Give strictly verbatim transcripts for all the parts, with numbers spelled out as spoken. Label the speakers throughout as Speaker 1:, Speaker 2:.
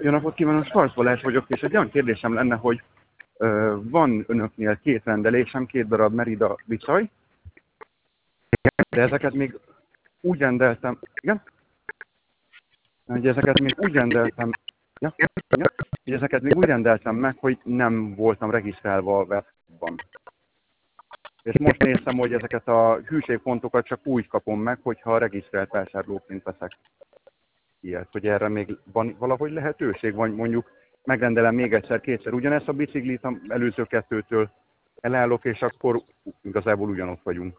Speaker 1: Jó napot kívánok, Schwarz Balázs vagyok, és egy olyan kérdésem lenne, hogy ö, van önöknél két rendelésem, két darab Merida bicaj, de ezeket még úgy rendeltem, igen? Hogy ezeket még úgy rendeltem, ja, ja, hogy ezeket még úgy rendeltem meg, hogy nem voltam regisztrálva a webban. És most néztem, hogy ezeket a hűségpontokat csak úgy kapom meg, hogyha regisztrált vásárlóként veszek ilyet, hogy erre még van valahogy lehetőség, vagy mondjuk megrendelem még egyszer, kétszer ugyanezt a biciklit az előző kettőtől elállok, és akkor igazából ugyanott vagyunk.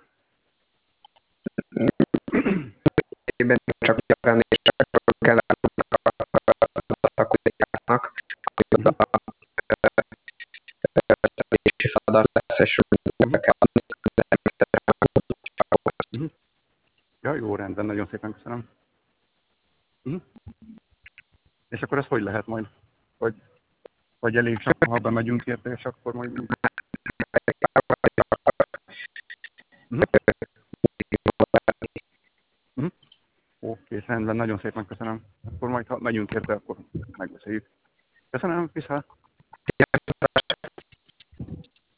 Speaker 2: Én csak gyakran és csak kell a kollégáknak, hogy a szerelési feladat lesz, és meg kell adni.
Speaker 1: Ja, jó, rendben, nagyon szépen köszönöm. Uh-huh. És akkor ez hogy lehet majd? Vagy, vagy elég csak, ha bemegyünk érte, és akkor majd... Uh-huh. Uh-huh. Oké, rendben, nagyon szépen köszönöm. Akkor majd, ha megyünk érte, akkor megbeszéljük. Köszönöm, viszont.